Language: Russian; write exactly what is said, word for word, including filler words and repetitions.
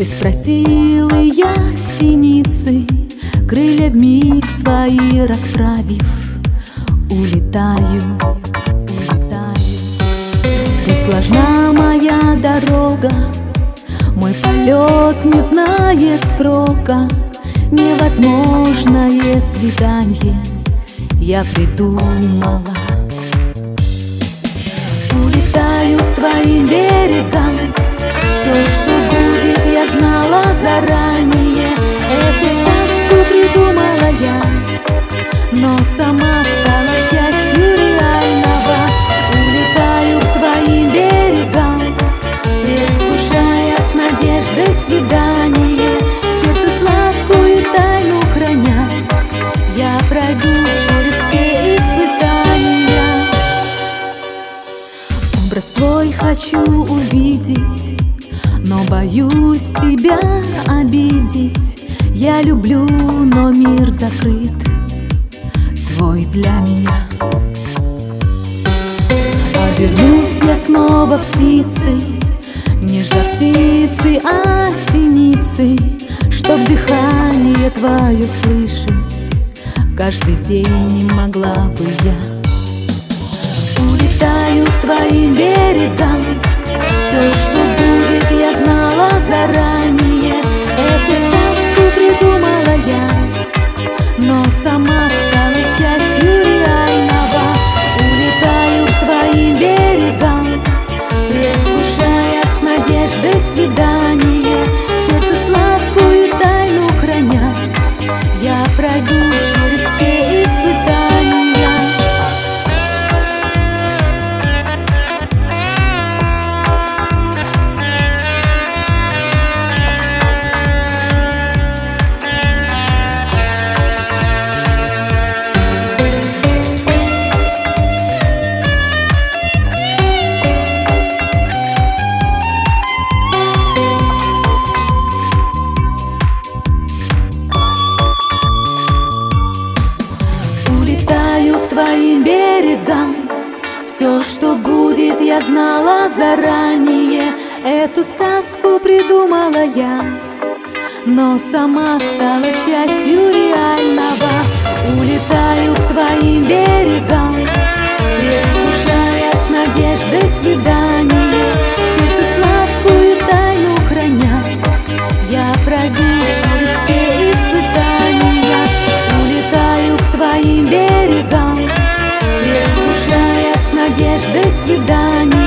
Ты спросил, и я синицы, крылья вмиг свои расправив, улетаю, улетаю. Ты сложна моя дорога, мой полет не знает срока, невозможное свидание я придумала. Улетаю к твоим берегам, все, что будет, я знала заранее. Эту сказку придумала я, но сама стала частью реального. Улетаю к твоим берегам, предвкушая с надеждой свидание. Сердце сладкую тайну храня, я пройду через все испытания. Образ твой хочу увидеть, но боюсь тебя обидеть. Я люблю, но мир закрыт, твой для меня. Обернусь я снова птицей, не жар птицы, а синицы, чтоб дыхание твое слышать каждый день не могла бы я. Улетаю к твоим берегам, все, что будет, я знала заранее. Эту сказку придумала я, но сама стала частью реального. Улетаю к твоим берегам, предвкушая с надеждой свидание. Сердце сладкую тайну храня, я пройду через все испытания. Твоим берегам, все, что будет, я знала заранее. Эту сказку придумала я, но сама стала частью реального. Улетаю к твоим берегам, предвкушая с надеждой свидание. Сердце сладкую тайну храня, я пройду через все испытания. Улетаю к твоим берегам, предвкушая с надеждой свидание.